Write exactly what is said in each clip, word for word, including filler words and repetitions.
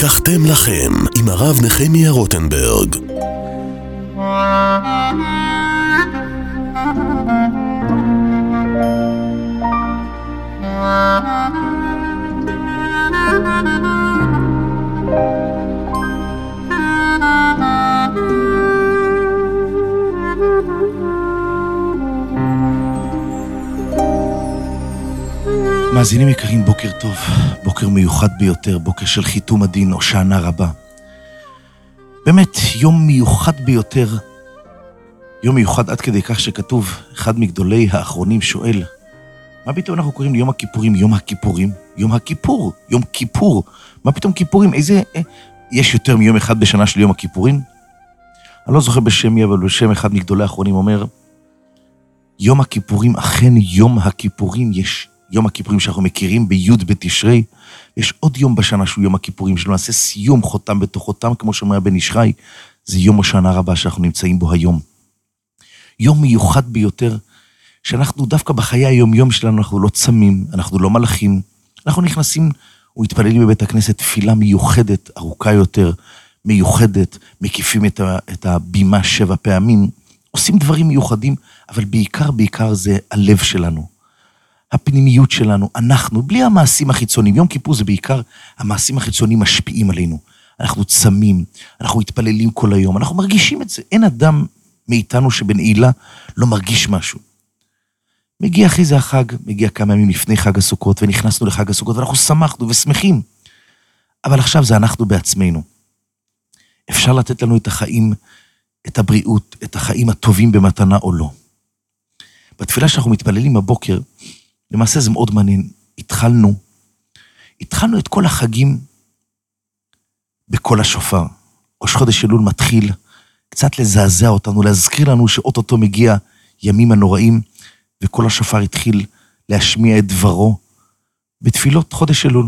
הבטחתם לכם עם הרב נחמיה רוטנברג. מאזינים יקרים, בוקר טוב, בוקר מיוחד ביותר, בוקר של חיתום הדין, הושענא רבה. באמת, יום מיוחד ביותר, יום מיוחד עד כדי כך שכתוב, אחד מגדולי האחרונים שואל, מה פתאום אנחנו קוראים ליום הכיפורים, יום הכיפורים? יום הכיפור, יום כיפור, מה פתאום כיפורים? איזה, אה, יש יותר מיום אחד בשנה של יום הכיפורים? אני לא זוכר בשם מי, אבל בשם אחד מגדולי האחרונים אומר, יום הכיפורים, אכן יום הכיפורים יש, יום הכיפורים שאנחנו מכירים ביוד בתשרי, יש עוד יום בשנה שהוא יום הכיפורים, שלמעשה סיום חותם בתוך חותם, כמו שאומר בן איש חי, זה יום הושענא רבה שאנחנו נמצאים בו היום. יום מיוחד ביותר, שאנחנו דווקא בחיי היום-יום שלנו, אנחנו לא צמים, אנחנו לא מלאכים, אנחנו נכנסים ומתפללים בבית הכנסת תפילה מיוחדת, ארוכה יותר, מיוחדת, מקיפים את, ה, את הבימה שבע פעמים, עושים דברים מיוחדים, אבל בעיקר, בעיקר זה הלב שלנו. הפנימיות שלנו, אנחנו, בלי המעשים החיצוניים, יום כיפור זה בעיקר המעשים החיצוניים משפיעים עלינו. אנחנו צמים, אנחנו מתפללים כל היום, אנחנו מרגישים את זה. אין אדם מאיתנו שבנעילה לא מרגיש משהו. מגיע אחרי זה החג, מגיע כמה ימים לפני חג הסוכות, ונכנסנו לחג הסוכות, ואנחנו שמחנו ושמחים. אבל עכשיו זה אנחנו בעצמנו. אפשר לתת לנו את החיים, את הבריאות, את החיים הטובים במתנה או לא. בתפילה שאנחנו מתפללים בבוקר, למעשה זה מאוד מעניין, התחלנו, התחלנו את כל החגים בכל השופר. ראש חודש אלול מתחיל קצת לזעזע אותנו, להזכיר לנו שאוטוטו מגיע ימים הנוראים, וכל השופר התחיל להשמיע את דברו בתפילות חודש אלול.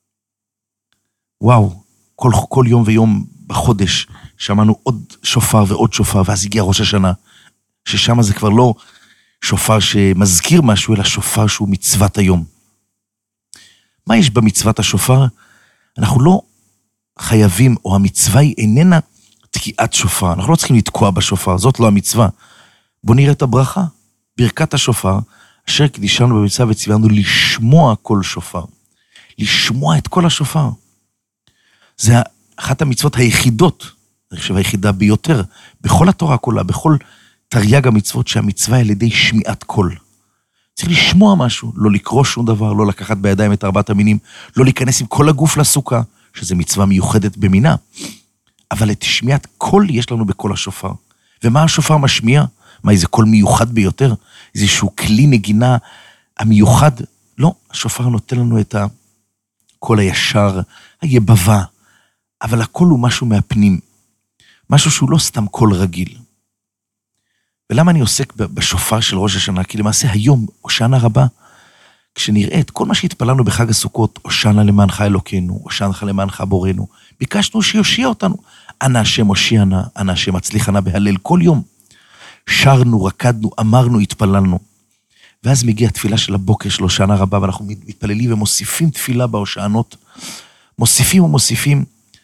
וואו, כל, כל יום ויום בחודש שמענו עוד שופר ועוד שופר, ואז הגיע ראש השנה, ששם זה כבר לא שופר שמזכיר משהו, אלא שופר שהוא מצוות היום. מה יש במצוות השופר? אנחנו לא חייבים, או המצווה היא איננה תקיעת שופר. אנחנו לא צריכים לתקוע בשופר, זאת לא המצווה. בוא נראה את הברכה. ברכת השופר, אשר קדישנו במצווה וציוונו לשמוע כל שופר. לשמוע את כל השופר. זה אחת המצוות היחידות, אני חושב היחידה ביותר, בכל התורה כולה, בכל תרי"ג המצוות שהמצווה על ידי שמיעת קול. צריך לשמוע משהו, לא לקרוא שום דבר, לא לקחת בידיים את ארבעת המינים, לא להיכנס עם כל הגוף לסוכה, שזה מצווה מיוחדת במינה. אבל את שמיעת קול יש לנו בכל השופר. ומה השופר משמיע? מה, איזה קול מיוחד ביותר? איזשהו כלי נגינה המיוחד? לא, השופר נותן לנו את הקול הישר, היבבה, אבל הקול הוא משהו מהפנים, משהו שהוא לא סתם קול רגיל. ולמה אני עוסק בשופר של ראש השנה? כי למעשה היום, הושענא רבה, כשנראה את כל מה שהתפללנו בחג הסוכות, הושענא למענך אלוקינו, הושענא למענך בורנו, ביקשנו שיושיע אותנו. אנא השם הושיענה, אנא השם הצליחנה בהלל כל יום. שרנו, רקדנו, אמרנו, התפללנו. ואז מגיעה תפילה של הבוקר של הושענא רבה, ואנחנו מתפללים ומוסיפים תפילה בהושענות, מוסיפים ומוסיפים,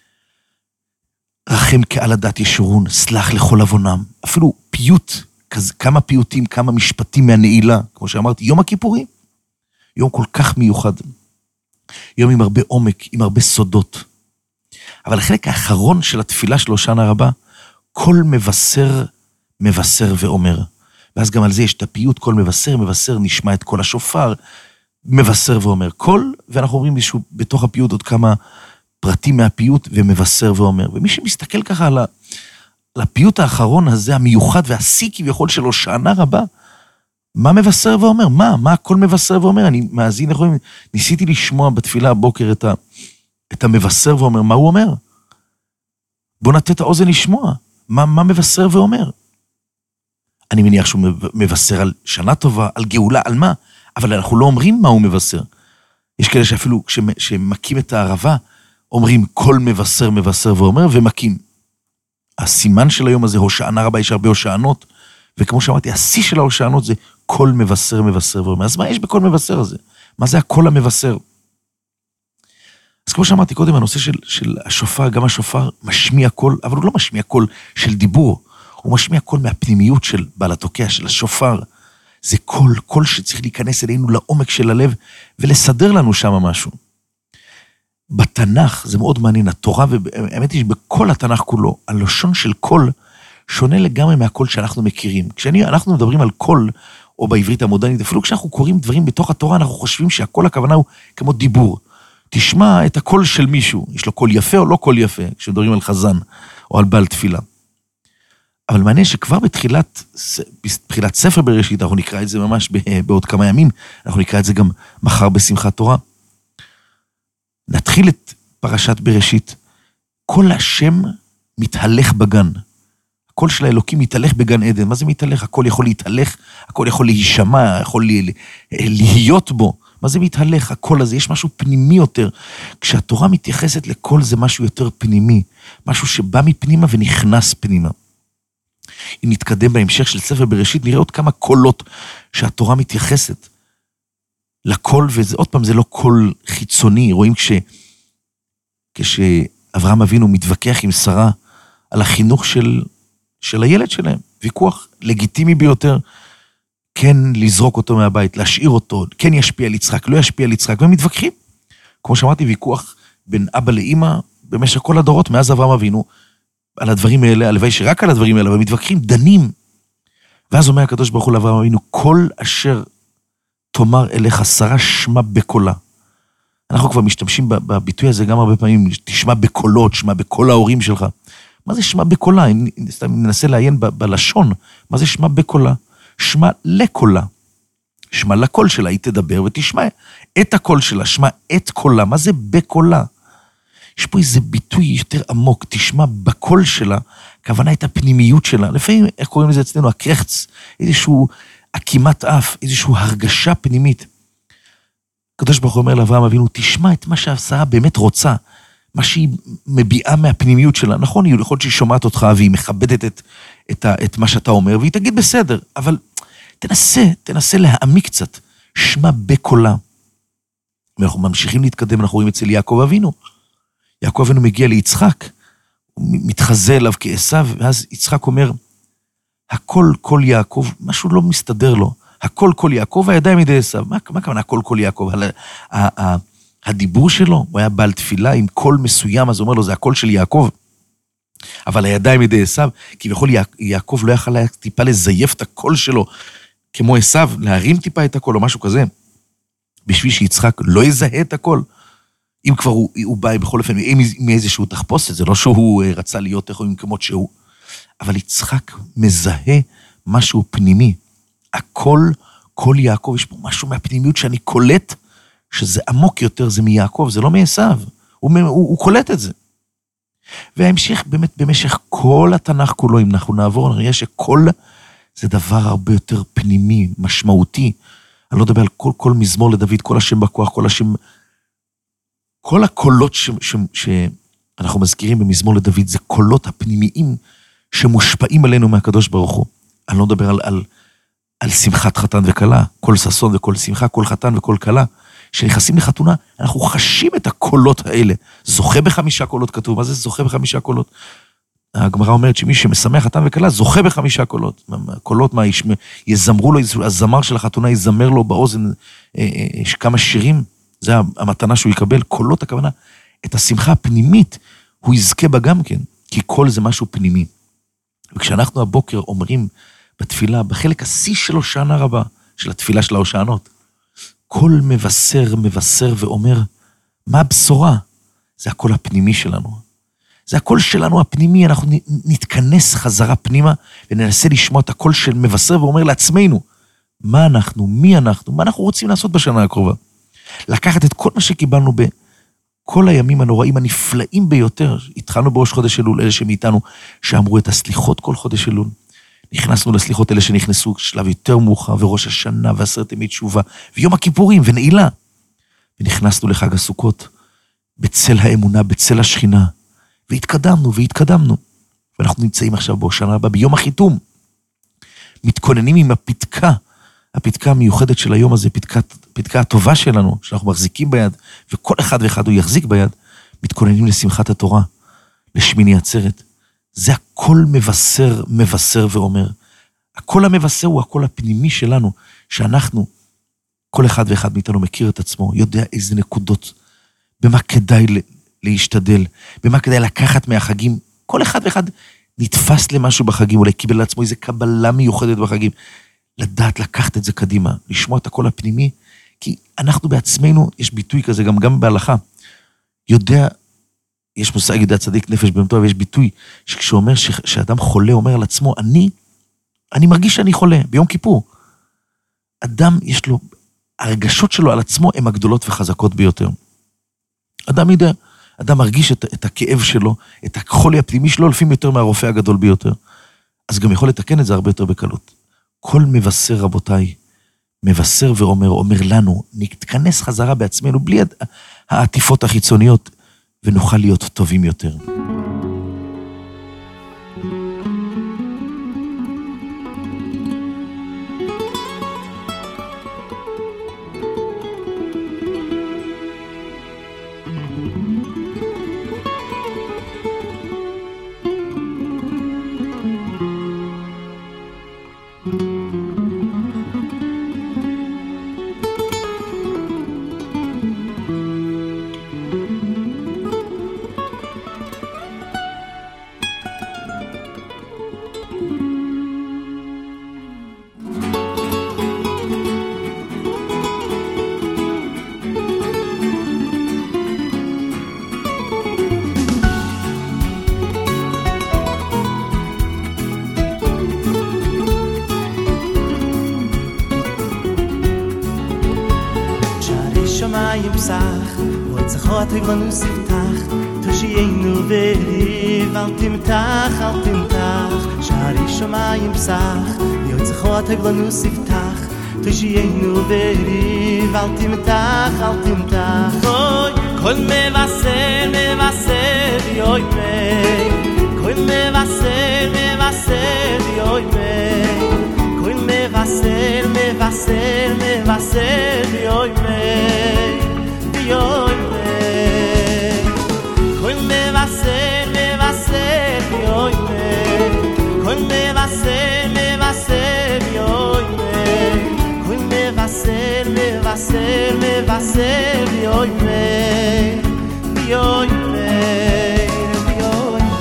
רחם כעל הדת ישורון, סלח לכל עוונם, אפילו פיוט, כמה פיוטים, כמה משפטים מהנעילה, כמו שאמרתי, יום הכיפורים, יום כל כך מיוחד, יום עם הרבה עומק, עם הרבה סודות, אבל החלק האחרון של התפילה של הושענא רבה, כל מבשר, מבשר ואומר, ואז גם על זה יש את הפיוט, כל מבשר, מבשר, נשמע את כל השופר, מבשר ואומר, כל, ואנחנו אומרים מישהו בתוך הפיוט עוד כמה פרטים מהפיוט ומבשר ואומר, ומי שמסתכל ככה על ה... לפיוט האחרון הזה, המיוחד והשיא כביכול של הושענא רבה, מה מבשר ואומר? מה? מה הכל מבשר ואומר? אני מאזין, יכולים, ניסיתי לשמוע בתפילה הבוקר את, ה, את המבשר ואומר, מה הוא אומר? בוא נתת האוזן לשמוע, מה, מה מבשר ואומר? אני מניח שהוא מבשר על שנה טובה, על גאולה, על מה? אבל אנחנו לא אומרים מה הוא מבשר. יש כאלה שאפילו כשמקים את הערבה, אומרים כל מבשר, מבשר ואומר, ומקים. הסימן של היום הזה, הושענא רבה, יש הרבה הושענות, וכמו שאמרתי, השיא של ההושענות זה כל מבשר, מבשר ואומר. אז מה יש בכל מבשר הזה? מה זה הכל המבשר? אז כמו שאמרתי קודם, הנושא של, של השופר, גם השופר משמיע קול, אבל הוא לא משמיע קול של דיבור, הוא משמיע קול מהפנימיות של בעל התוקע, של השופר. זה קול, קול שצריך להיכנס אלינו לעומק של הלב, ולסדר לנו שם משהו. בתנ"ך, זה מאוד מעניין, התורה, והאמת היא שבכל התנ"ך כולו, הלשון של קול, שונה לגמרי מהקול שאנחנו מכירים. כשאנחנו מדברים על קול, או בעברית המודרנית, אפילו כשאנחנו קוראים דברים בתוך התורה, אנחנו חושבים שהקול הכוונה הוא כמו דיבור. תשמע את הקול של מישהו, יש לו קול יפה או לא קול יפה, כשמדברים על חזן, או על בעל תפילה. אבל מעניין שכבר בתחילת, בתחילת ספר בראשית, אנחנו נקרא את זה ממש בעוד כמה ימים, אנחנו נקרא את זה גם מחר בשמחת תורה. נתחיל את פרשת בראשית, כל השם מתהלך בגן. הקול של האלוקים מתהלך בגן עדן. מה זה מתהלך? הקול יכול להתהלך, הקול יכול להישמע, יכול להיות בו. מה זה מתהלך? הקול הזה, יש משהו פנימי יותר. כשהתורה מתייחסת לקול זה משהו יותר פנימי, משהו שבא מפנימה ונכנס פנימה. אם נתקדם בהמשך של ספר בראשית, נראה עוד כמה קולות שהתורה מתייחסת לקול, ועוד פעם זה לא קול חיצוני, רואים כש, כשאברהם אבינו מתווכח עם שרה על החינוך של, של הילד שלהם, ויכוח לגיטימי ביותר, כן לזרוק אותו מהבית, להשאיר אותו, כן ישפיע על יצחק, לא ישפיע על יצחק, והם מתווכחים. כמו שאמרתי, ויכוח בין אבא לאמא, במשך כל הדורות, מאז אברהם אבינו, על הדברים האלה, הלוואי שרק על הדברים האלה, אבל מתווכחים, דנים. ואז אומר הקדוש ברוך הוא לאברהם אבינו, כל אשר תאמר אליך שרה שמע בקולה. אנחנו כבר משתמשים בביטוי הזה גם הרבה פעמים, תשמע בקולות, שמע בקול ההורים שלך. מה זה שמע בקולה? אם ננסה לעיין ב- בלשון, מה זה שמע בקולה? שמע לקולה. שמע לקול שלה, היא תדבר ותשמע את הקול שלה, שמע את קולה. מה זה בקולה? יש פה איזה ביטוי יותר עמוק, תשמע בקול שלה, הכוונה את הפנימיות שלה. לפעמים, איך קוראים לזה אצלנו? הקרחץ, איזשהו עקימת אף, איזשהו הרגשה פנימית. הקדוש ברוך הוא אומר לאברהם אבינו, תשמע את מה שהשרה באמת רוצה, מה שהיא מביעה מהפנימיות שלה. נכון, היא יכול שהיא שומעת אותך, והיא מכבדת את, את, ה, את מה שאתה אומר, והיא תגיד בסדר, אבל תנסה, תנסה להעמיק קצת, שמע בקולה. ואנחנו ממשיכים להתקדם, אנחנו רואים אצל יעקב אבינו. יעקב אבינו מגיע ליצחק, הוא מתחזה אליו כעשיו, ואז יצחק אומר, הכל כל יעקב, משהו לא מסתדר לו, הכל כל יעקב, הידיים ידי עשיו. מה, מה כוונה הכל כל יעקב? הדיבור שלו, הוא היה בעל תפילה עם קול מסוים, אז הוא אומר לו, זה הקול של יעקב, אבל הידיים ידי עשיו, כביכול יעקב לא יכל היה טיפה לזייף את הקול שלו, כמו עשיו, להרים טיפה את הקול או משהו כזה, בשביל שיצחק לא יזהה את הקול. אם כבר הוא, הוא בא בכל אופן מאיזשהו תחפושת, זה לא שהוא רצה להיות איך הוא כמות שהוא, אבל יצחק מזהה משהו פנימי. הכל, כל יעקב, יש פה משהו מהפנימיות שאני קולט, שזה עמוק יותר, זה מיעקב, זה לא מעשיו. הוא, הוא, הוא קולט את זה. וההמשך באמת במשך כל התנ"ך כולו, אם אנחנו נעבור, נראה שכל זה דבר הרבה יותר פנימי, משמעותי. אני לא מדבר על כל, כל מזמור לדוד, כל השם בכוח, כל השם... כל הקולות ש, ש, שאנחנו מזכירים במזמור לדוד, זה קולות הפנימיים שמושפעים עלינו מהקדוש ברוך הוא. אני לא מדבר על, על, על שמחת חתן וכלה, כל ששון וכל שמחה, כל חתן וכל כלה. כשנכנסים לחתונה, אנחנו חשים את הקולות האלה. זוכה בחמישה קולות כתוב, מה זה זוכה בחמישה קולות? הגמרא אומרת שמי שמשמח חתן וכלה, זוכה בחמישה קולות. קולות מה, יזמרו לו, הזמר של החתונה יזמר לו באוזן כמה שירים, זה המתנה שהוא יקבל, קולות הכוונה, את השמחה הפנימית, הוא יזכה בה גם כן, כי כל זה משהו פנימי. וכשאנחנו הבוקר אומרים בתפילה, בחלק השיא של הושענא רבה, של התפילה של ההושענות, כל מבשר, מבשר ואומר, מה הבשורה? זה הקול הפנימי שלנו. זה הקול שלנו הפנימי, אנחנו נתכנס חזרה פנימה, וננסה לשמוע את הקול של מבשר ואומר לעצמנו, מה אנחנו, מי אנחנו, מה אנחנו רוצים לעשות בשנה הקרובה. לקחת את כל מה שקיבלנו בכל הימים הנוראים הנפלאים ביותר, התחלנו בראש חודש אלול, אלה שמאיתנו שאמרו את הסליחות כל חודש אלול, נכנסנו לסליחות אלה שנכנסו שלב יותר מאוחר, וראש השנה ועשרת ימי תשובה, ויום הכיפורים ונעילה, ונכנסנו לחג הסוכות, בצל האמונה, בצל השכינה, והתקדמנו והתקדמנו, ואנחנו נמצאים עכשיו בהושענא רבה, ביום החיתום, מתכוננים עם הפתקה הפתקה המיוחדת של היום הזה, פתקת, פתקה הטובה שלנו, שאנחנו מחזיקים ביד, וכל אחד ואחד הוא יחזיק ביד, מתכוננים לשמחת התורה, לשמיני עצרת. זה הכל מבשר, מבשר ואומר. הכל המבשר הוא הכל הפנימי שלנו, שאנחנו, כל אחד ואחד מאיתנו מכיר את עצמו, יודע איזה נקודות, במה כדאי להשתדל, במה כדאי לקחת מהחגים. כל אחד ואחד נתפס למשהו בחגים, אולי קיבל לעצמו איזה קבלה מיוחדת בחגים. לדעת לקחת את זה קדימה, לשמוע את הקול הפנימי, כי אנחנו בעצמנו, יש ביטוי כזה, גם, גם בהלכה, יודע, יש מושג יודע צדיק נפש בהמתו, ויש ביטוי שכשאומר, שאדם חולה אומר על עצמו, אני, אני מרגיש שאני חולה, ביום כיפור. אדם יש לו, הרגשות שלו על עצמו הן הגדולות וחזקות ביותר. אדם יודע, אדם מרגיש את, את הכאב שלו, את החולי הפנימי שלו, לפעמים יותר מהרופא הגדול ביותר. אז גם יכול לתקן את זה הרבה יותר בקלות. כל מבשר, רבותיי, מבשר ואומר, אומר לנו, נתכנס חזרה בעצמנו, בלי העטיפות החיצוניות, ונוכל להיות טובים יותר. יפסח, בואי צחות הגבנו סבטח, תושיינו וריב, אל תמתח, אל תמתח, שערי שמיים פסח, בואי צחות הגבנו סבטח, תושיינו וריב, אל תמתח, אל תמתח, אוי, כל מבשר, מבשר, יוי מי, כל מבשר, מבשר, יוי מי, כל מבשר, מבשר, מבשר, יוי מי, יוי מי, כל מבשר, מבשר, יוי מי, כל מבשר, מבשר, יוי מי, כל מבשר, מבשר, מבשר, יוי מי, יוי מי, יוי מי.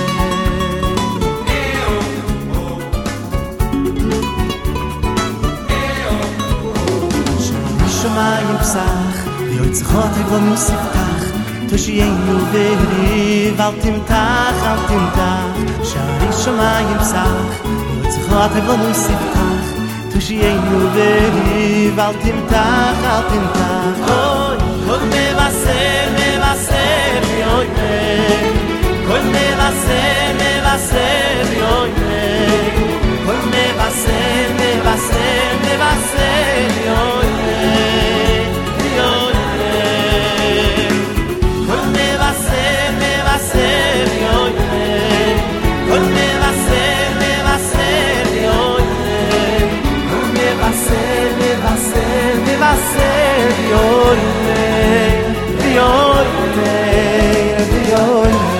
שמיים פסח, ויוי צחות הגבנו סבטח, תושיינו וריב, אל תמתח, אל תמתח, שערי שמיים פסח, ויוי צחות הגבנו סבטח, תושיינו וריב, אל תמתח, אל תמתח, אוי, כל מבשר, מבשר, יוי מי, כל מבשר, מבשר, יוי מי, כל מבשר, מבשר, מבשר, יוי מי, יוי מי, כל מבשר, מבשר, יוי מי, כל מבשר, מבשר, יוי מי, כל מבשר, מבשר, מבשר, יוי מי, יוי מי, יוי מי.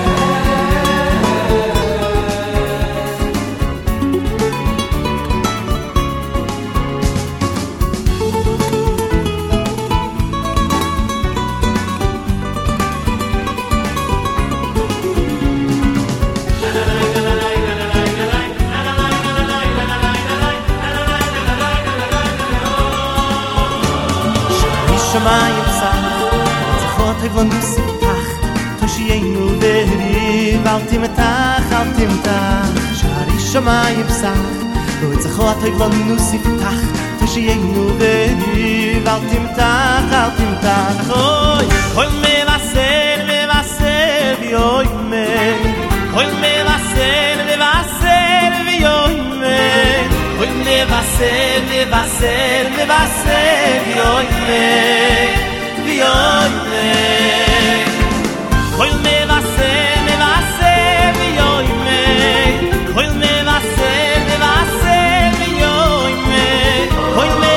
שמיים פסח, צחות הגבנו סבטח, תושיינו וריב, אל תמתח, אל תמתח, שערי שמיים פסח, צחות הגבנו סבטח, תושיינו וריב, אל תמתח, אל תמתח, אוי, כל מבשר, מבשר, ויוי מי, כל מבשר, מבשר, ויוי מי, כל מבשר, מבשר, מבשר, ויוי מי, ויוי מי, כל מבשר, מבשר, ויוי מי, כל מבשר, מבשר, ויוי מי, כל מבשר,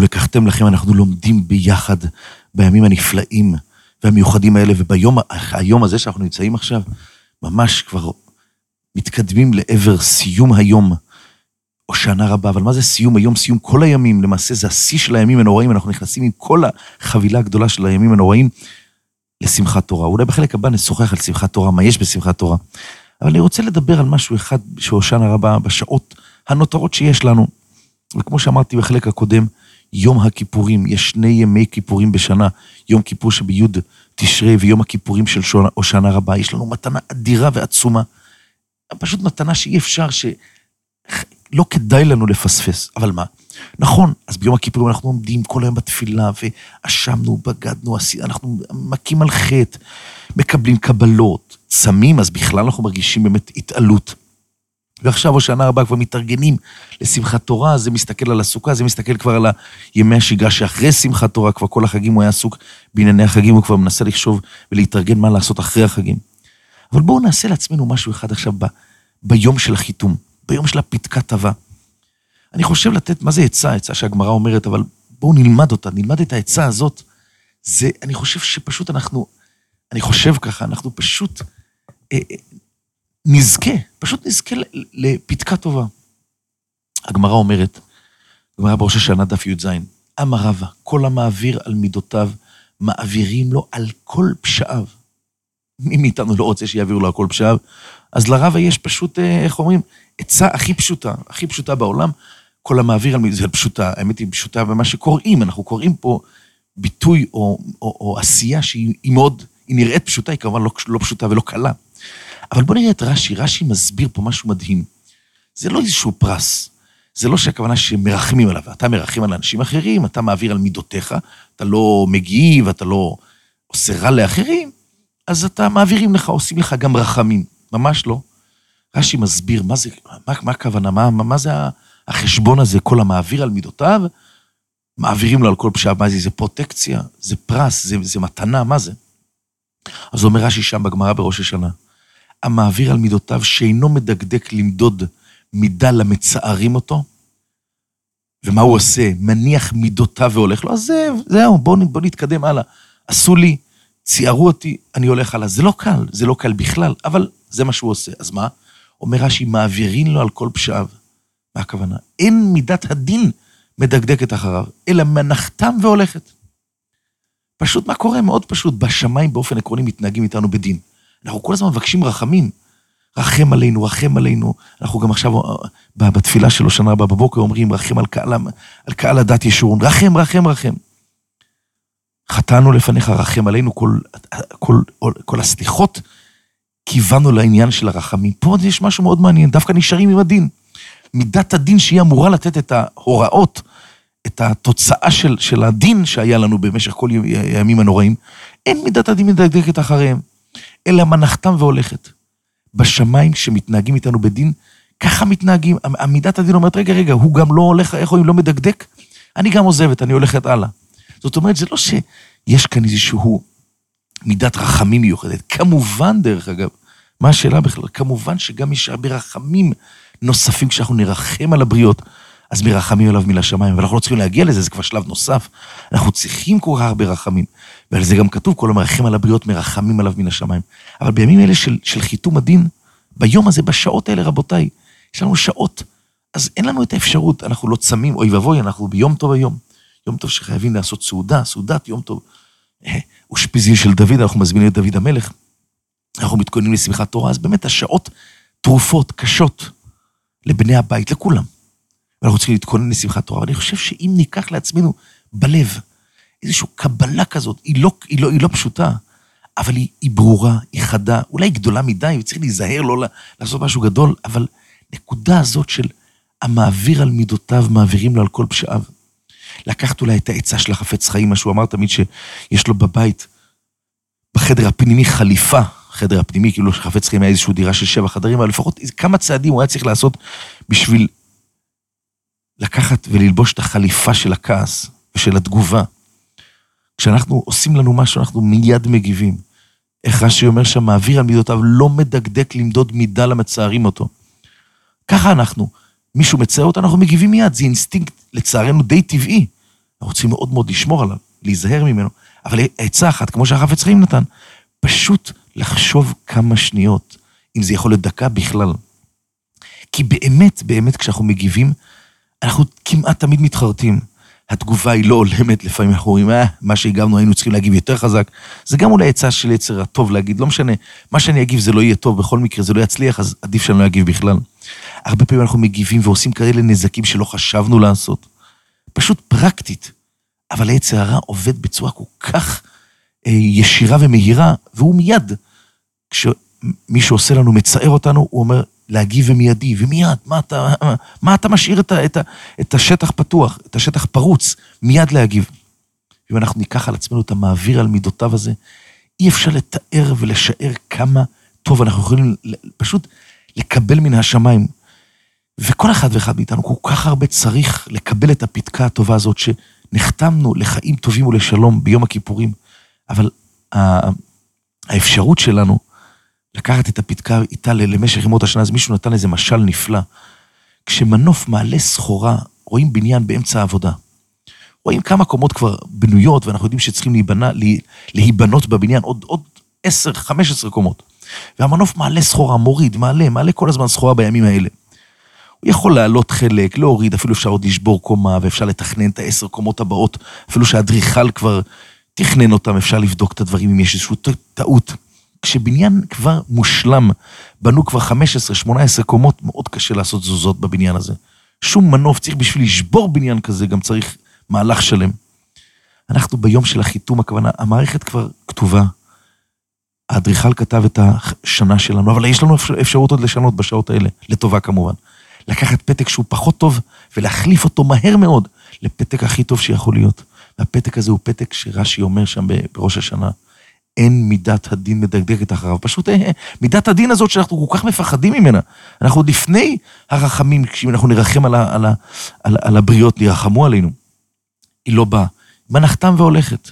ולקחתם לכם, אנחנו לומדים ביחד בימים הנפלאים והמיוחדים האלה, וביום היום הזה שאנחנו נמצאים עכשיו, ממש כבר מתקדמים לעבר סיום היום, או שנה רבה, אבל מה זה סיום היום? סיום כל הימים, למעשה זה השיא של הימים הנוראים, אנחנו נכנסים עם כל החבילה הגדולה של הימים הנוראים לשמחת תורה. אולי בחלק הבא נשוחח על שמחת תורה, מה יש בשמחת תורה. אבל אני רוצה לדבר על משהו אחד שהוא שנה רבה בשעות הנותרות שיש לנו. וכמו שאמרתי בחלק הקודם, יום הכיפורים, יש שני ימי כיפורים בשנה, יום כיפור שביוד תשרי ויום הכיפורים של שנה רבה, יש לנו מתנה אדירה ועצומה, פשוט מתנה שאי אפשר, שלא כדאי לנו לפספס, אבל מה? נכון, אז ביום הכיפורים אנחנו עומדים כל היום בתפילה, ואשמנו, בגדנו, אנחנו מכים על חטא, מקבלים קבלות, צמים, אז בכלל אנחנו מרגישים באמת התעלות, ועכשיו השנה הבאה כבר מתארגנים לשמחת תורה, זה מסתכל על הסוכה, זה מסתכל כבר על ימי השגרה שאחרי שמחת תורה, כבר כל החגים הוא היה עסוק בענייני החגים, הוא כבר מנסה לחשוב ולהתארגן מה לעשות אחרי החגים. אבל בואו נעשה לעצמנו משהו אחד עכשיו ב, ביום של החיתום, ביום של הפתקת טבע. אני חושב לתת, מה זה עצה? עצה שהגמרא אומרת, אבל בואו נלמד אותה, נלמד את העצה הזאת. זה, אני חושב שפשוט אנחנו, אני חושב ככה, אנחנו פשוט אה, נזכה, פשוט נזכה לפתקה טובה. הגמרא אומרת, הגמרא בראש השנה דף י"ז, אמר רבא, כל המעביר על מידותיו, מעבירים לו על כל פשעיו. מי מאיתנו לא רוצה שיעבירו לו על כל פשעיו? אז לרבא יש פשוט, איך אומרים, עצה הכי פשוטה, הכי פשוטה בעולם, כל המעביר על מידותיו, זה פשוטה, האמת היא פשוטה במה שקוראים, אנחנו קוראים פה ביטוי או, או, או עשייה שהיא מאוד, היא נראית פשוטה, היא כמובן לא, לא פשוטה ולא קלה. אבל בוא נראה את רש"י, רש"י מסביר פה משהו מדהים. זה לא איזשהו פרס, זה לא שהכוונה שמרחמים עליו, אתה מרחם על אנשים אחרים, אתה מעביר על מידותיך, אתה לא מגיב, אתה לא עושה רע לאחרים, אז אתה מעבירים לך, עושים לך גם רחמים, ממש לא. רש"י מסביר, מה זה, מה, מה הכוונה, מה, מה זה החשבון הזה, כל המעביר על מידותיו, מעבירים לו על כל פשעה, מה זה, זה פרוטקציה, זה פרס, זה, זה מתנה, מה זה? אז אומר רש"י שם בגמרא בראש השנה, המעביר על מידותיו שאינו מדקדק למדוד מידה למצערים אותו, ומה הוא עושה? מניח מידותיו והולך לו, אז זה, זהו, בוא, בוא נתקדם הלאה. עשו לי, ציירו אותי, אני הולך הלאה. זה לא קל, זה לא קל בכלל, אבל זה מה שהוא עושה. אז מה? אומר רש"י, מעבירים לו על כל פשעיו. מה הכוונה? אין מידת הדין מדקדקת אחריו, אלא מנחתם והולכת. פשוט מה קורה? מאוד פשוט. בשמיים באופן עקרוני מתנהגים איתנו בדין. אנחנו כל הזמן מבקשים רחמים. רחם עלינו, רחם עלינו. אנחנו גם עכשיו בתפילה שלו שנה הבאה בבוקר אומרים, רחם על קהל, על קהל הדת ישורון. רחם, רחם, רחם. חטאנו לפניך, רחם עלינו, כל, כל, כל הסליחות, כיוונו לעניין של הרחמים. פה יש משהו מאוד מעניין, דווקא נשארים עם הדין. מידת הדין שהיא אמורה לתת את ההוראות, את התוצאה של, של הדין שהיה לנו במשך כל הימים הנוראים, אין מידת הדין מדקדקת אחריהם, אלא מנחתם והולכת. בשמיים שמתנהגים איתנו בדין, ככה מתנהגים, המידת הדין אומרת, רגע, רגע, הוא גם לא הולך, איך הוא לא מדקדק? אני גם עוזבת, אני הולכת הלאה. זאת אומרת, זה לא שיש כאן איזשהו מידת רחמים מיוחדת. כמובן, דרך אגב, מה השאלה בכלל? כמובן שגם יש הרבה רחמים נוספים, כשאנחנו נרחם על הבריות, אז מרחמים עליו מן השמיים, ואנחנו לא צריכים להגיע לזה, זה כבר שלב נוסף. אנחנו צריכים כל כך הרבה רחמים, ועל זה גם כתוב, כל המרחם על הבריות מרחמים עליו מן השמיים. אבל בימים אלה של, של חיתום הדין, ביום הזה, בשעות האלה, רבותיי, יש לנו שעות, אז אין לנו את האפשרות, אנחנו לא צמים, אוי ובוי, אנחנו ביום טוב היום, יום טוב שחייבים לעשות סעודה, סעודת יום טוב, ושפיזין של דוד, אנחנו מזמינים את דוד המלך, אנחנו מתכוננים לשמחת תורה, אז באמת השעות תרופות, קשות, לבני הבית, לכולם. ואנחנו צריכים להתכונן לשמחת תורה, ואני חושב שאם ניקח לעצמנו בלב, איזושהי קבלה כזאת, היא לא, היא לא, היא לא פשוטה, אבל היא, היא ברורה, היא חדה, אולי היא גדולה מדי, וצריך להיזהר לא לעשות משהו גדול, אבל נקודה הזאת של המעביר על מידותיו, מעבירים לו על כל פשעיו. לקחת אולי את העצה של החפץ חיים, מה שהוא אמר תמיד שיש לו בבית, בחדר הפנימי חליפה, חדר הפנימי, כאילו חפץ חיים היה איזושהי דירה של שבע חדרים, אבל לפחות כמה צעדים הוא היה צריך לעשות בשביל לקחת וללבוש את החליפה של הכעס ושל התגובה. כשאנחנו עושים לנו משהו, אנחנו מיד מגיבים. איך רש"י אומר שם, מעביר על מידותיו, לא מדקדק למדוד מידה למצערים אותו. ככה אנחנו, מישהו מצער אותו, אנחנו מגיבים מיד, זה אינסטינקט לצערנו די טבעי. אנחנו רוצים מאוד מאוד לשמור עליו, להיזהר ממנו, אבל העצה אחת, כמו שהחפץ חיים נתן, פשוט לחשוב כמה שניות, אם זה יכול להיות דקה בכלל. כי באמת, באמת כשאנחנו מגיבים, אנחנו כמעט תמיד מתחרטים. התגובה היא לא עולמת, לפעמים אנחנו רואים, אה, מה שהגבנו היינו צריכים להגיב יותר חזק. זה גם אולי עצה של יצר הטוב להגיד, לא משנה, מה שאני אגיב זה לא יהיה טוב, בכל מקרה זה לא יצליח, אז עדיף שאני לא אגיב בכלל. הרבה פעמים אנחנו מגיבים ועושים כאלה נזקים שלא חשבנו לעשות. פשוט פרקטית. אבל היצר הרע עובד בצורה כל כך אה, ישירה ומהירה, והוא מיד, כשמישהו עושה לנו, מצער אותנו, הוא אומר, להגיב ומיידי, ומיד, מה אתה, מה אתה משאיר את, ה, את, ה, את השטח פתוח, את השטח פרוץ, מיד להגיב. אם אנחנו ניקח על עצמנו את המעביר על מידותיו הזה, אי אפשר לתאר ולשער כמה טוב אנחנו יכולים פשוט לקבל מן השמיים. וכל אחד ואחד מאיתנו כל כך הרבה צריך לקבל את הפתקה הטובה הזאת, שנחתמנו לחיים טובים ולשלום ביום הכיפורים, אבל האפשרות שלנו, לקחת את הפתקה איתה למשך ימות השנה, אז מישהו נתן איזה משל נפלא. כשמנוף מעלה סחורה, רואים בניין באמצע העבודה. רואים כמה קומות כבר בנויות, ואנחנו יודעים שצריכים להיבנה, להיבנות בבניין עוד, עוד עשר, חמש עשרה קומות. והמנוף מעלה סחורה, מוריד, מעלה, מעלה כל הזמן סחורה בימים האלה. הוא יכול לעלות חלק, להוריד, אפילו אפשר עוד לשבור קומה, ואפשר לתכנן את העשר קומות הבאות, אפילו שהאדריכל כבר תכנן אותם, אפשר לבדוק את הדברים אם יש איזושהי טעות. כשבניין כבר מושלם, בנו כבר חמש עשרה שמונה עשרה קומות, מאוד קשה לעשות זוזות בבניין הזה. שום מנוף צריך בשביל לשבור בניין כזה, גם צריך מהלך שלם. אנחנו ביום של החיתום, הכוונה, המערכת כבר כתובה, האדריכל כתב את השנה שלנו, אבל יש לנו אפשרות עוד לשנות בשעות האלה, לטובה כמובן. לקחת פתק שהוא פחות טוב, ולהחליף אותו מהר מאוד, לפתק הכי טוב שיכול להיות. והפתק הזה הוא פתק שרש"י אומר שם בראש השנה, אין מידת הדין מדקדקת אחריו. פשוט אה, מידת הדין הזאת שאנחנו כל כך מפחדים ממנה. אנחנו עוד לפני הרחמים, כשאנחנו נרחם על, ה, על, ה, על, על הבריות, נרחמו עלינו. היא לא באה. מנחתם והולכת.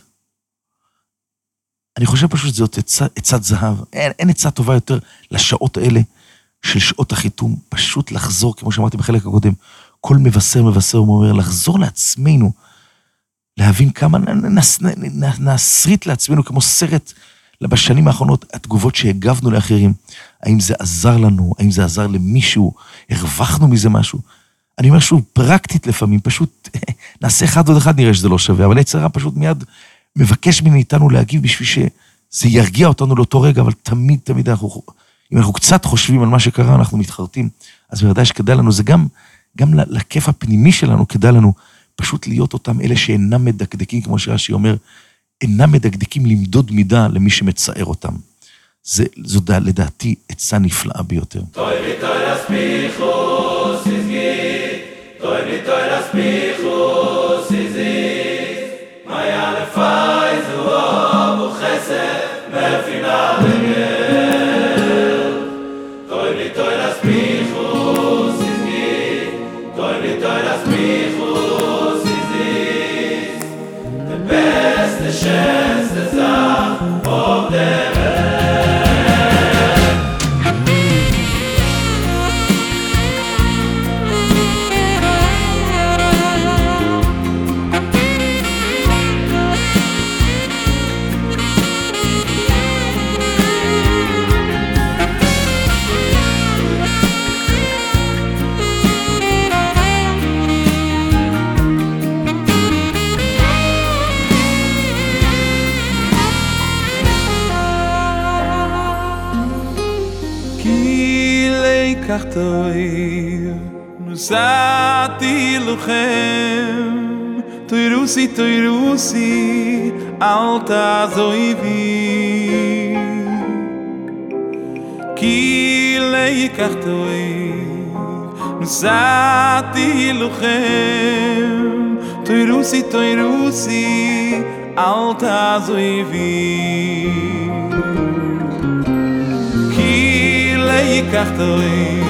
אני חושב פשוט שזאת עצת זהב. אין, אין עצה טובה יותר לשעות האלה של שעות החיתום. פשוט לחזור, כמו שאמרתי בחלק הקודם, כל מבשר מבשר אומר, לחזור לעצמנו, להבין כמה נעשרית לעצמנו כמו סרט בשנים האחרונות, התגובות שהגבנו לאחרים, האם זה עזר לנו, האם זה עזר למישהו, הרווחנו מזה משהו. אני אומר שוב, פרקטית לפעמים, פשוט נעשה אחד עוד אחד נראה שזה לא שווה, אבל היצר הרע פשוט מיד מבקש מאיתנו להגיב בשביל שזה ירגיע אותנו לאותו רגע, אבל תמיד תמיד אנחנו, אם אנחנו קצת חושבים על מה שקרה, אנחנו מתחרטים, אז בוודאי שכדאי לנו, זה גם, גם לכיף הפנימי שלנו, כדאי לנו, פשוט להיות אותם אלה שאינם מדקדקים, כמו שרש"י אומר, אינם מדקדקים למדוד מידה למי שמצער אותם. זה, זו לדעתי עצה נפלאה ביותר. טוי ויטוי לספיחו סיזגי, טוי ויטוי לספיחו סיזי, מה ילפי זו אבו חסד, מפינה לגל. טוי ויטוי לספיחו סיזגי, טוי ויטוי לספיחו the chance is up of the כך טויב, נוסעתי לכם, תוירוסי תוירוסי, אל תעזוי בי. כי לקח טויב, נוסעתי לכם, תוירוסי תוירוסי, אל תעזוי בי. ייקח טויב,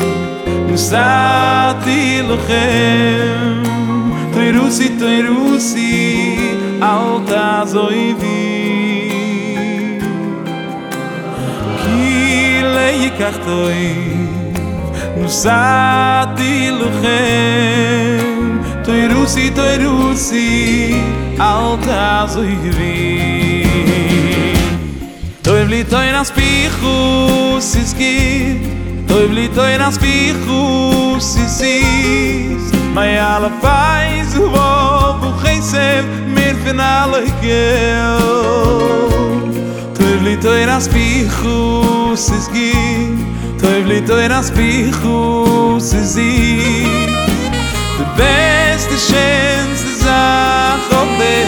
נוסעתי לכם, תוירוסי תוירוסי, אל תעזוי בי. כי ייקח טויב, נוסעתי לכם, Toirusi, toirusi, alta zoivi. Toiv li toinas pichus is git, toiv li toinas pichus is is. Mai alle fais wo bu geisem mir finale gel. Toiv li toinas pichus is git, toiv li toinas pichus is is. De beste, schönste Sache auf der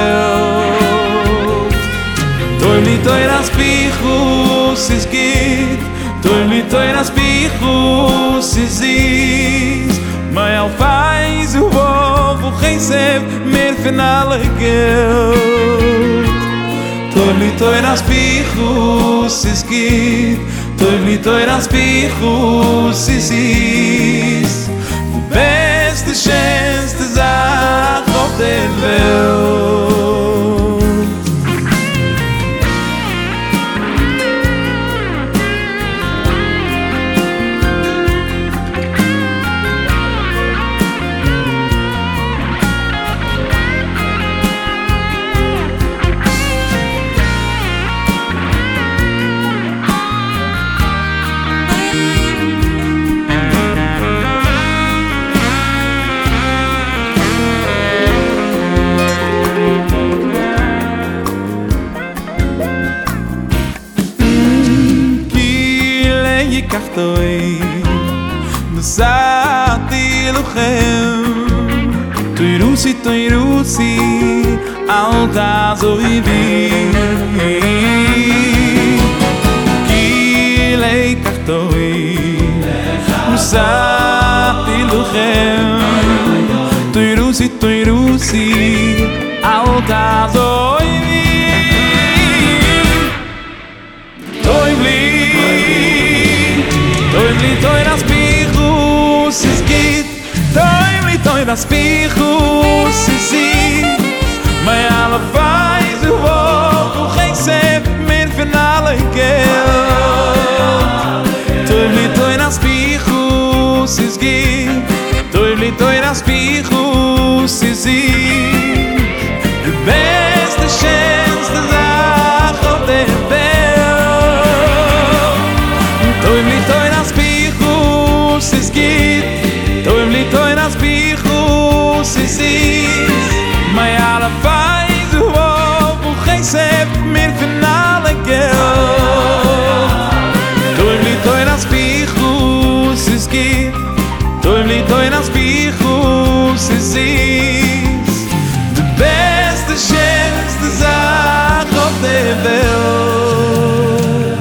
Welt. Toiv li toinas pichus is git, toiv li toinas pichus is is. Mai al fais u wo wo geisem mir finale geld. Toiv li toinas pichus is git, toiv li toinas pichus is is. De beste, schönste Sache auf der Welt. Kachtoi Nusati lochem Toirusi, toirusi Alta zoivi Kilei kachtoi Nusati lochem Toirusi, toirusi Alta zoivi Toivli Toiv li toinas pichus is git, toiv li toinas pichus is it. Mai alle fais u wo u geisem mir finale geld. Toiv li toinas pichus is git, toiv li toinas pichus is it. De beste, schönste Sache auf der Welt. Toiv li toinas pichus is git, toiv li toinas pichus is is. Mai alle fais u wo u geisem mir finale geld. Toiv li toinas pichus is git, toiv li toinas pichus is is. De beste, schönste Sache auf der Welt.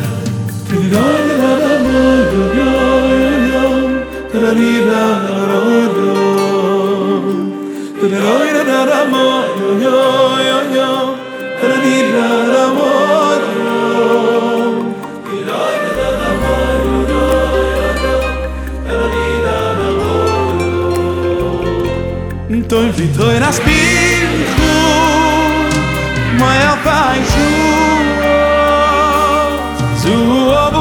Toiv li toinas pichus, mai al fais u zu obu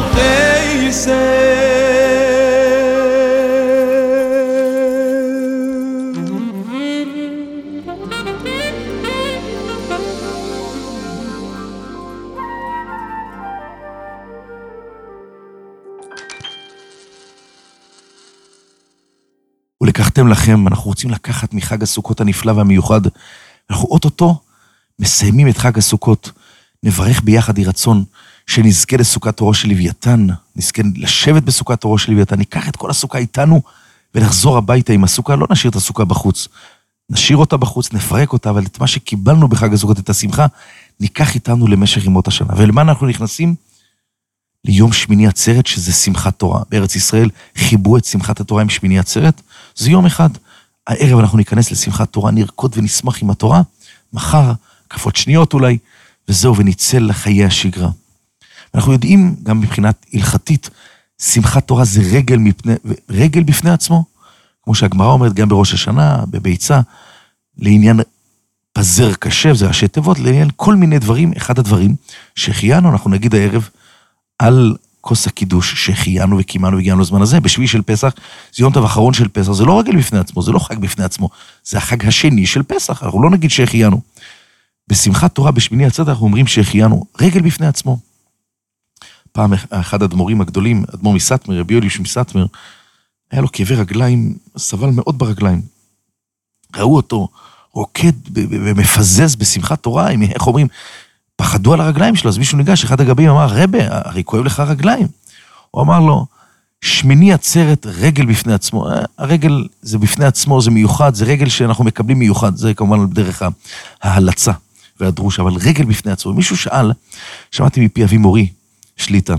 ולקחתם לכם, אנחנו רוצים לקחת מחג הסוכות הנפלא והמיוחד, אנחנו אוטוטו מסיימים את חג הסוכות, נברך ביחד ירצון, שנזכה לסוכת אורו של לוויתן, נזכה לשבת בסוכת אורו של לוויתן, ניקח את כל הסוכה איתנו, ונחזור הביתה עם הסוכה, לא נשאיר את הסוכה בחוץ, נשאיר אותה בחוץ, נפרק אותה, אבל את מה שקיבלנו בחג הסוכות, את השמחה, ניקח איתנו למשך ימות השנה. ולמה אנחנו נכנסים? ליום שמיני עצרת, שזה שמחת תורה. בארץ ישראל חיברו את שמחת התורה עם שמיני עצרת, זה יום אחד. הערב אנחנו ניכנס לשמחת תורה, נרקוד ונשמח עם התורה, מחר, כפות שניות אולי, וזהו, וניצל לחיי השגרה. אנחנו יודעים, גם מבחינת הלכתית, שמחת תורה זה רגל, מפני, רגל בפני עצמו, כמו שהגמרא אומרת, גם בראש השנה, בביצה, לעניין פזר קשב, זה ראשי תיבות, לעניין כל מיני דברים, אחד הדברים שהחיינו, אנחנו נגיד הערב, על כוס הקידוש שהחיינו וקימנו והגיענו לזמן הזה, בשביעי של פסח, זה יום טוב אחרון של פסח, זה לא רגל בפני עצמו, זה לא חג בפני עצמו, זה החג השני של פסח, אנחנו לא נגיד שהחיינו. בשמחת תורה, בשמיני עצרת, אנחנו אומרים שהחיינו, רגל בפני עצמו. פעם אחד הדמורים הגדולים, אדמו"ר מסטמר, רבי יוליש מסטמר, היה לו כאבי רגליים, סבל מאוד ברגליים. ראו אותו רוקד ומפזז בשמחת תורה, איך אומרים, פחדו על הרגליים שלו, אז מישהו ניגש, אחד הגבים אמר, רבי, הרי כואב לך הרגליים. הוא אמר לו, שמיני עצרת רגל בפני עצמו. הרגל זה בפני עצמו, זה מיוחד, זה רגל שאנחנו מקבלים מיוחד, זה כמובן בדרך ההלצה והדרוש, אבל רגל בפני עצמו. מישהו שאל, שמעתי מפי אבי מורי, שליטה,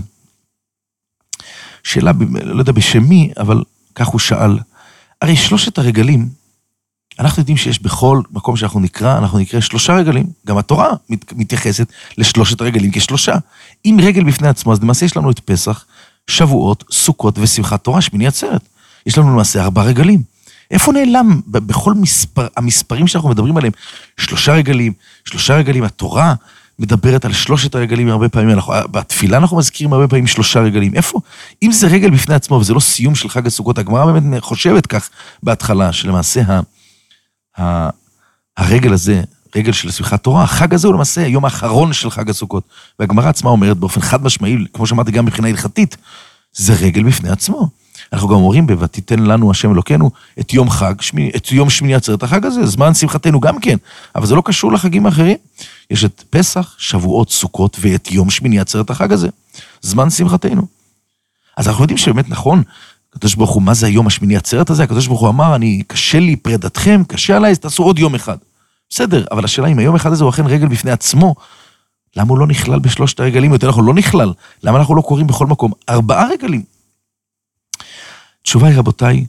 שאלה, לא יודע בשם מי, אבל כך הוא שאל, הרי שלושת הרגלים, אנחנו יודעים שיש בכל מקום שאנחנו נקרא, אנחנו נקרא שלושה רגלים, גם התורה מת, מתייחסת לשלושת הרגלים כשלושה. אם רגל בפני עצמו, אז למעשה יש לנו את פסח, שבועות, סוכות ושמחת תורה, שמיני עצרת. יש לנו למעשה ארבע רגלים. איפה נעלם בכל מספר, המספרים שאנחנו מדברים עליהם? שלושה רגלים, שלושה רגלים, התורה מדברת על שלושת הרגלים הרבה פעמים, אנחנו, בתפילה אנחנו מזכירים הרבה פעמים שלושה רגלים. איפה? אם זה רגל בפני עצמו, וזה לא סיום של חג הסוכות, הגמרא באמת חושבת כך בהתחלה, שלמעשה ה... הרגל הזה, רגל של שמחת תורה, החג הזה הוא למעשה היום האחרון של חג הסוכות, והגמרא עצמה אומרת באופן חד משמעי, כמו שאמרתי גם מבחינה הלכתית, זה רגל בפני עצמו. אנחנו גם אומרים, ותיתן לנו השם אלוקינו, את יום חג, את יום שמיני עצרת החג הזה, זמן שמחתנו גם כן, אבל זה לא קשור לחגים האחרים. יש את פסח, שבועות, סוכות, ואת יום שמיני עצרת החג הזה, זמן שמחתנו. אז אנחנו יודעים שבאמת נכון, הקדוש ברוך הוא, מה זה היום השמיני עצרת הזה? הקדוש ברוך הוא אמר, אני קשה לי פרדתכם, קשה עליי, אז תעשו עוד יום אחד. בסדר, אבל השאלה אם היום אחד הזה הוא אכן רגל בפני עצמו, למה הוא לא נכלל בשלושת הרגלים? יותר אנחנו לא נכלל. למה אנחנו לא קוראים בכל מקום ארבעה רגלים? תשובה היא, רבותיי,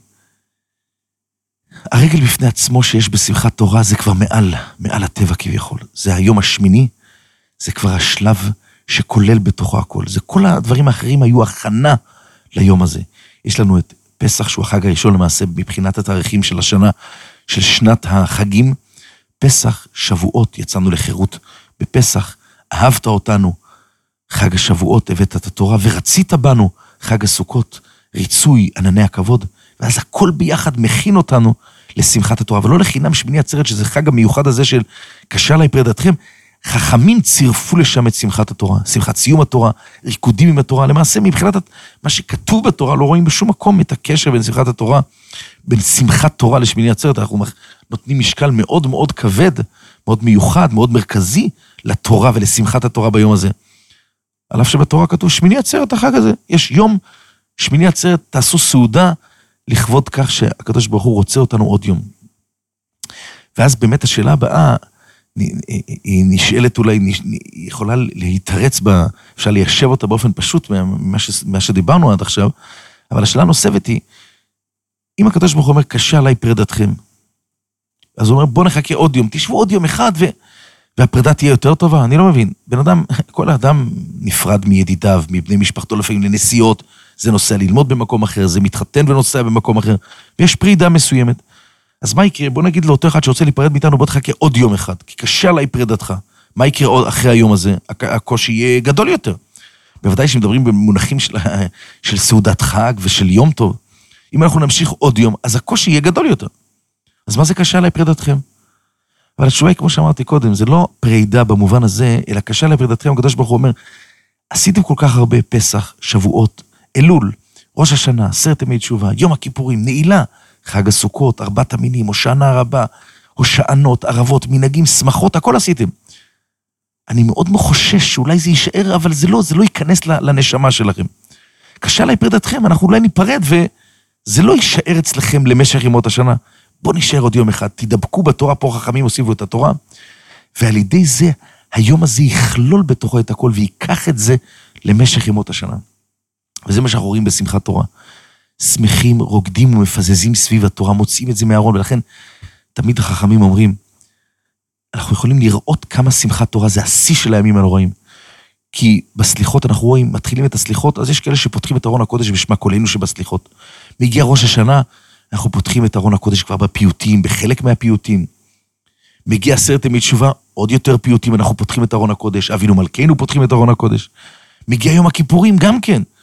הרגל בפני עצמו שיש בשמחת תורה זה כבר מעל, מעל הטבע כביכול. זה היום השמיני, זה כבר השלב שכולל בתוכו הכל. זה כל הדברים האחרים היו הכנה ליום הזה. יש לנו את פסח, שהוא החג הראשון למעשה, מבחינת התאריכים של השנה, של שנת החגים. פסח, שבועות, יצאנו לחירות. בפסח, אהבת אותנו, חג השבועות, הבאת את התורה, ורצית בנו, חג הסוכות, ריצוי, ענני הכבוד, ואז הכל ביחד מכין אותנו לשמחת התורה, ולא לחינם שמיני עצרת, שזה חג המיוחד הזה של קשה עליי פרדתכם, חכמים צירפו לשם את שמחת התורה, שמחת סיום התורה, ריקודים עם התורה, למעשה מבחינת מה שכתוב בתורה, לא רואים בשום מקום את הקשר בין שמחת התורה, בין שמחת תורה לשמיני עצרת, אנחנו נותנים משקל מאוד מאוד כבד, מאוד מיוחד, מאוד מרכזי, לתורה ולשמחת התורה ביום הזה. על אף שבתורה כתוב שמיני עצרת החג הזה, יש יום שמיני עצרת, תעשו סעודה לכבוד כך שהקדוש ברוך הוא רוצה אותנו עוד יום. ואז באמת השאלה הבאה, היא נשאלת אולי, היא יכולה להתרץ בה, אפשר ליישב אותה באופן פשוט ממה, ש, ממה שדיברנו עד עכשיו, אבל השאלה הנוספת היא, אם הקדוש ברוך הוא אומר, קשה עליי פרדתכם, אז הוא אומר, בוא נחכה עוד יום, תשבו עוד יום אחד, ו... והפרדה תהיה יותר טובה, אני לא מבין. בן אדם, כל האדם נפרד מידידיו, מבני משפחתו לפעמים לנסיעות, זה נוסע ללמוד במקום אחר, זה מתחתן ונוסע במקום אחר, ויש פרידה מסוימת. אז מה יקרה? בוא נגיד לאותו אחד שרוצה להיפרד מאיתנו, בוא תחכה עוד יום אחד, כי קשה עליי פרדתך. מה יקרה עוד אחרי היום הזה? הקושי יהיה גדול יותר. בוודאי שמדברים במונחים של, של סעודת חג ושל יום טוב. אם אנחנו נמשיך עוד יום, אז הקושי יהיה גדול יותר. אז מה זה קשה עליי פרדתכם? אבל התשובה היא, כמו שאמרתי קודם, זה לא פרידה במובן הזה, אלא קשה עליי פרדתכם. הקדוש ברוך הוא אומר, עשיתם כל כך הרבה פסח, שבועות, אלול, ראש השנה, עשרת ימי תשובה, יום הכיפורים, נעילה, חג הסוכות, ארבעת המינים, הושענא רבה, הושענות, ערבות, מנהגים, שמחות, הכל עשיתם. אני מאוד חושש שאולי זה יישאר, אבל זה לא, זה לא ייכנס לנשמה שלכם. קשה עליי פרדתכם, אנחנו אולי ניפרד, וזה לא יישאר אצלכם למשך ימות השנה. בוא נשאר עוד יום אחד, תדבקו בתורה, פה חכמים הוסיפו את התורה, ועל ידי זה, היום הזה יכלול בתוכו את הכל, ויקח את זה למשך ימות השנה. וזה מה שאנחנו רואים בשמחת תורה. שמחים, רוקדים ומפזזים סביב התורה, מוצאים את זה מהארון, ולכן תמיד החכמים אומרים, אנחנו יכולים לראות כמה שמחת תורה זה השיא של הימים הנוראים. כי בסליחות אנחנו רואים, מתחילים את הסליחות, אז יש כאלה שפותחים את ארון הקודש ושמע קולנו שבסליחות. מגיע ראש השנה, אנחנו פותחים את ארון הקודש כבר בפיוטים, בחלק מהפיוטים. מגיע עשרת ימי תשובה, עוד יותר פיוטים, אנחנו פותחים את ארון הקודש, אבינו מלכנו פותחים את ארון הקודש. מגיע יום הכיפורים גם כן.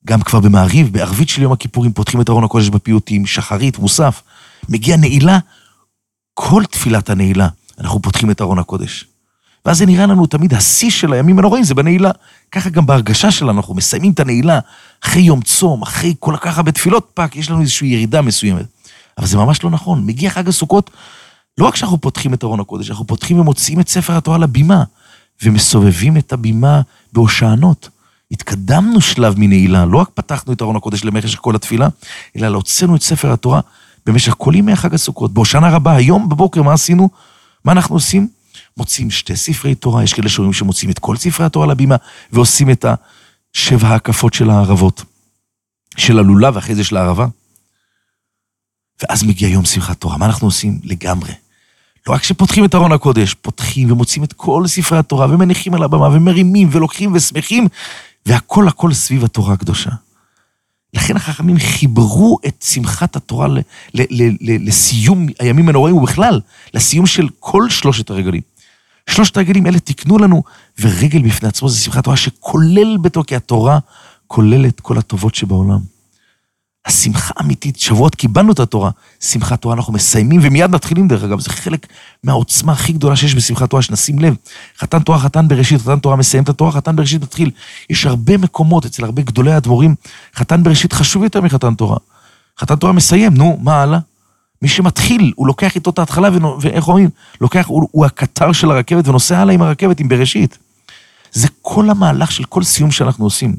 גם כבר במעריב, בערבית של יום הכיפורים, פותחים את ארון הקודש בפיוטים, שחרית, מוסף, מגיע נעילה, כל תפילת הנעילה, אנחנו פותחים את ארון הקודש. ואז זה נראה לנו תמיד, השיא של הימים הנוראים זה בנעילה. ככה גם בהרגשה שלנו, אנחנו מסיימים את הנעילה, אחרי יום צום, אחרי כל ככה בתפילות פק, יש לנו איזושהי ירידה מסוימת. אבל זה ממש לא נכון. מגיע חג הסוכות, לא רק שאנחנו פותחים את ארון הקודש, אנחנו פותחים ומוציאים את ספר התורה לבימה, ומסובבים את הבימה בהושענות. התקדמנו שלב מנעילה, לא רק פתחנו את ארון הקודש למשך כל התפילה, אלא להוצאנו את ספר התורה במשך כל ימי חג הסוכות. בהושענא רבה, היום בבוקר, מה עשינו? מה אנחנו עושים? מוצאים שתי ספרי תורה, יש כאלה שאומרים שמוצאים את כל ספרי התורה לבימה, ועושים את השבע ההקפות של הערבות, של הלולה ואחרי זה של הערבה. ואז מגיע יום שמחת תורה, מה אנחנו עושים? לגמרי. לא רק שפותחים את ארון הקודש, פותחים ומוצאים את כל ספרי התורה, ומניחים על הבמה, ומרימים, ולוקחים ושמחים, והכל הכל סביב התורה הקדושה. לכן החכמים חיברו את שמחת התורה ל- ל- ל- ל- לסיום הימים הנוראים, ובכלל, לסיום של כל שלושת הרגלים. שלושת הרגלים האלה תקנו לנו, ורגל בפני עצמו זה שמחת תורה שכולל בתו, כי התורה כוללת כל הטובות שבעולם. השמחה אמיתית, שבועות קיבלנו את התורה, שמחת תורה אנחנו מסיימים ומיד מתחילים דרך אגב, זה חלק מהעוצמה הכי גדולה שיש בשמחת תורה, שנשים לב, חתן תורה, חתן בראשית, חתן תורה מסיים את התורה, חתן בראשית מתחיל, יש הרבה מקומות אצל הרבה גדולי הדבורים, חתן בראשית חשוב יותר מחתן תורה, חתן תורה מסיים, נו, מה הלאה? מי שמתחיל, הוא לוקח איתו את ההתחלה, ואיך אומרים, לוקח, הוא, הוא הקטר של הרכבת ונוסע הלאה עם הרכבת, עם בראשית. זה כל המהלך של כל סיום שאנחנו עושים.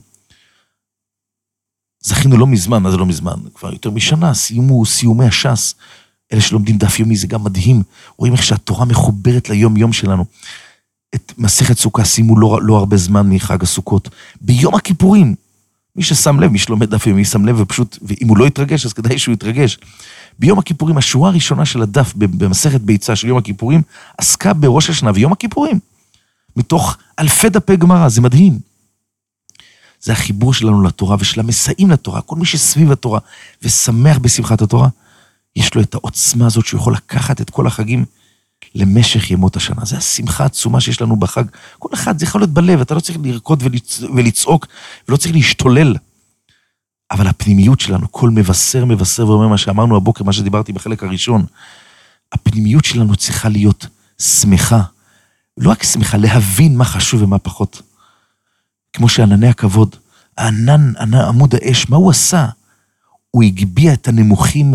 זכינו לא מזמן, מה זה לא מזמן? כבר יותר משנה, סיומו סיומי הש"ס, אלה שלומדים דף יומי, זה גם מדהים, רואים איך שהתורה מחוברת ליום יום שלנו. את מסכת סוכה שימו לא, לא הרבה זמן מחג הסוכות. ביום הכיפורים, מי ששם לב, מי שלומד דף יומי, שם לב ופשוט, ואם הוא לא יתרגש, אז כדאי שהוא יתרגש. ביום הכיפורים, השורה הראשונה של הדף במסכת ביצה של יום הכיפורים, עסקה בראש השנה ויום הכיפורים. מתוך אלפי דפי גמרא, זה מדהים. זה החיבור שלנו לתורה ושל המסעים לתורה, כל מי שסביב התורה ושמח בשמחת התורה, יש לו את העוצמה הזאת שהוא יכול לקחת את כל החגים למשך ימות השנה. זה השמחה העצומה שיש לנו בחג. כל אחד זה יכול להיות בלב, אתה לא צריך לרקוד ולצ... ולצעוק, ולא צריך להשתולל. אבל הפנימיות שלנו, כל מבשר מבשר ואומר מה שאמרנו הבוקר, מה שדיברתי בחלק הראשון, הפנימיות שלנו צריכה להיות שמחה. לא רק שמחה, להבין מה חשוב ומה פחות. כמו שענני הכבוד, הענן, עמוד האש, מה הוא עשה? הוא הגביע את הנמוכים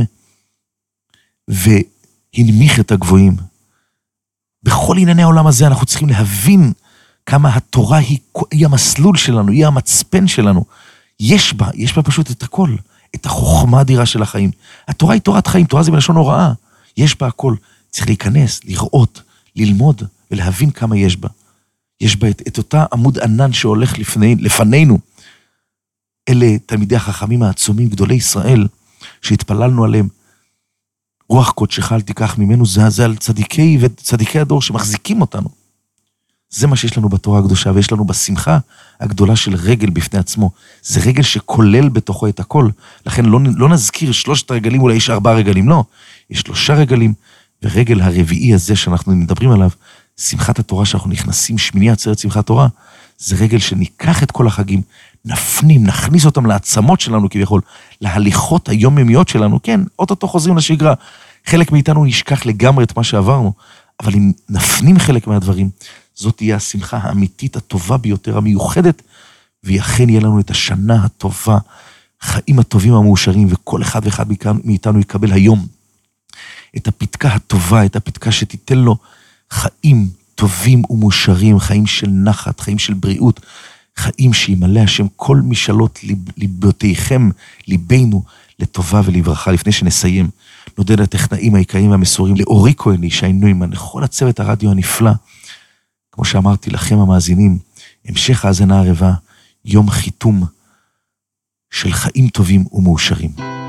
והנמיך את הגבוהים. בכל ענייני העולם הזה אנחנו צריכים להבין כמה התורה היא, היא המסלול שלנו, היא המצפן שלנו. יש בה, יש בה פשוט את הכל, את החוכמה האדירה של החיים. התורה היא תורת חיים, תורה זה בלשון הוראה. יש בה הכל. צריך להיכנס, לראות, ללמוד ולהבין כמה יש בה. יש בה את, את אותה עמוד ענן שהולך לפני, לפנינו. אלה תלמידי החכמים העצומים, גדולי ישראל, שהתפללנו עליהם. רוח קודשך אל תיקח ממנו, זה, זה על צדיקי וצדיקי הדור שמחזיקים אותנו. זה מה שיש לנו בתורה הקדושה, ויש לנו בשמחה הגדולה של רגל בפני עצמו. זה רגל שכולל בתוכו את הכל. לכן לא, לא נזכיר שלושת הרגלים, אולי יש ארבעה רגלים, לא. יש שלושה רגלים, ורגל הרביעי הזה שאנחנו מדברים עליו, שמחת התורה שאנחנו נכנסים, שמיני עצרת שמחת תורה, זה רגל שניקח את כל החגים, נפנים, נכניס אותם לעצמות שלנו כביכול, להליכות היומיומיות שלנו, כן, אוטוטו חוזרים לשגרה, חלק מאיתנו נשכח לגמרי את מה שעברנו, אבל אם נפנים חלק מהדברים, זאת תהיה השמחה האמיתית הטובה ביותר, המיוחדת, ויחן יהיה לנו את השנה הטובה, חיים הטובים המאושרים, וכל אחד ואחד מאיתנו יקבל היום את הפתקה הטובה, את הפתקה שתיתן לו חיים טובים ומאושרים, חיים של נחת, חיים של בריאות, חיים שימלא השם כל משאלות ליב, ליבותיכם, ליבנו, לטובה ולברכה. לפני שנסיים, נודה לטכנאים העיקריים והמסורים, לאורי כהן, לישי נוימן, לכל הצוות הרדיו הנפלא, כמו שאמרתי לכם המאזינים, המשך האזנה ערבה, יום חיתום של חיים טובים ומאושרים.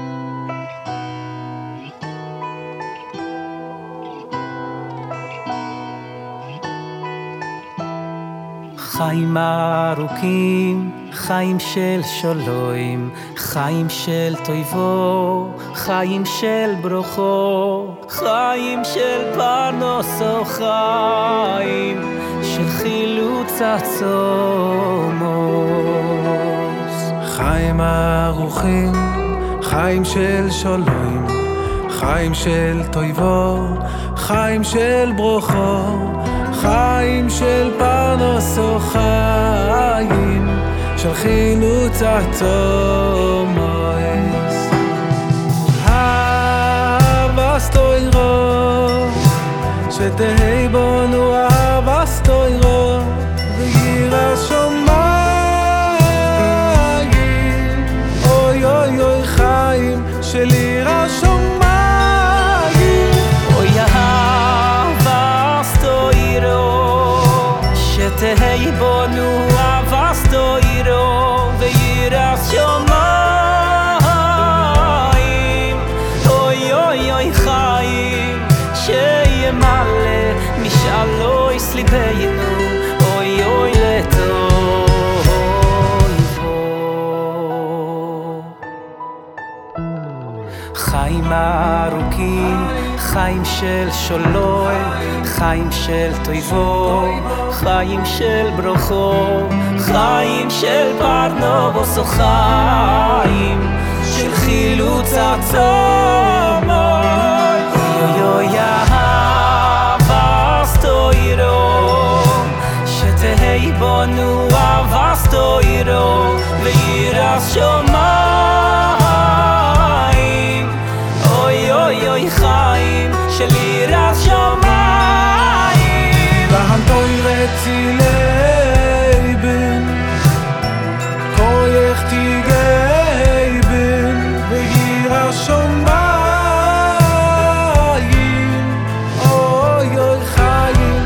חיים ארוכים, חיים של שלום, חיים של טויבו, חיים של ברוכו, חיים של פרנסו, חיים של חילוץ עצומוס, חיים ארוכים, חיים של שלום, חיים של טויבו, חיים של ברוכו, חיים של פרנסו, חיים של חילוץ התומס. אהבס תוירו, שתהי בנו אהבס תוירו, וירא שמיים. אוי אוי אוי חיים של ירא שמיים. אוי אהבס תוירו, שתהי בנו אהבס תוירו, וירא שמיים. אוי אוי אוי חיים שימלא משאלויס ליבנו, אוי אוי לטויבו. חיים ארוכים, חיים של שלום, חיים של טויבו, חיים של ברוכו, חיים של פרנס, חיים של חילוץ התומס. אוי אוי אהבס תוירו, שתהי בנו אהבס תוירו, וירא שמיים. אוי אוי אוי חיים של ירא שמיים. והן תוירת לeben, koyech tigeben, וירא שמיים. אוי אוי חיים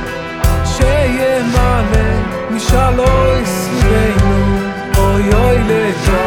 שימלא משאלויס ליבנו, אוי אוי לטויבו.